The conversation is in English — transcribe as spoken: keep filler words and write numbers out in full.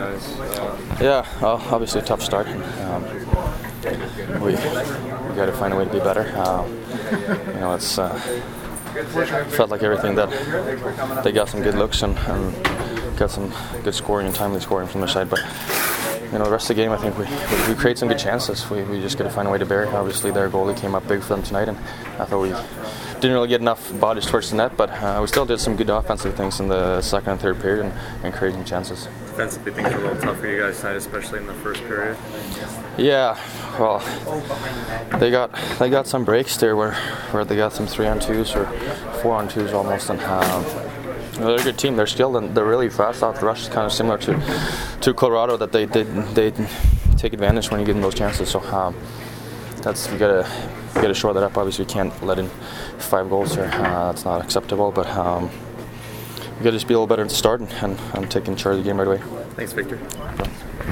guys. Uh, yeah, well, obviously a tough start. Um, we we got to find a way to be better. Uh, you know, it's uh, felt like everything that they got some good looks and, and got some good scoring and timely scoring from their side, but. You know, the rest of the game, I think we, we, we create some good chances. We, we just got to find a way to bury. Obviously, their goalie came up big for them tonight, and I thought we didn't really get enough bodies towards the net, but uh, we still did some good offensive things in the second and third period and, and creating chances. Defensively, things were a little tough for you guys tonight, especially in the first period. Yeah, well, they got they got some breaks there where, where they got some three on twos or four on twos almost, and um, they're a good team. They're skilled and they're really fast off the rush. It's kind of similar to to Colorado that they did they, they take advantage when you give them those chances. So um, that's we gotta we gotta shore that up. Obviously, we can't let in five goals here. Uh, that's not acceptable. But um, we gotta just be a little better at the start and, and, and taking charge of the game right away. Thanks, Victor.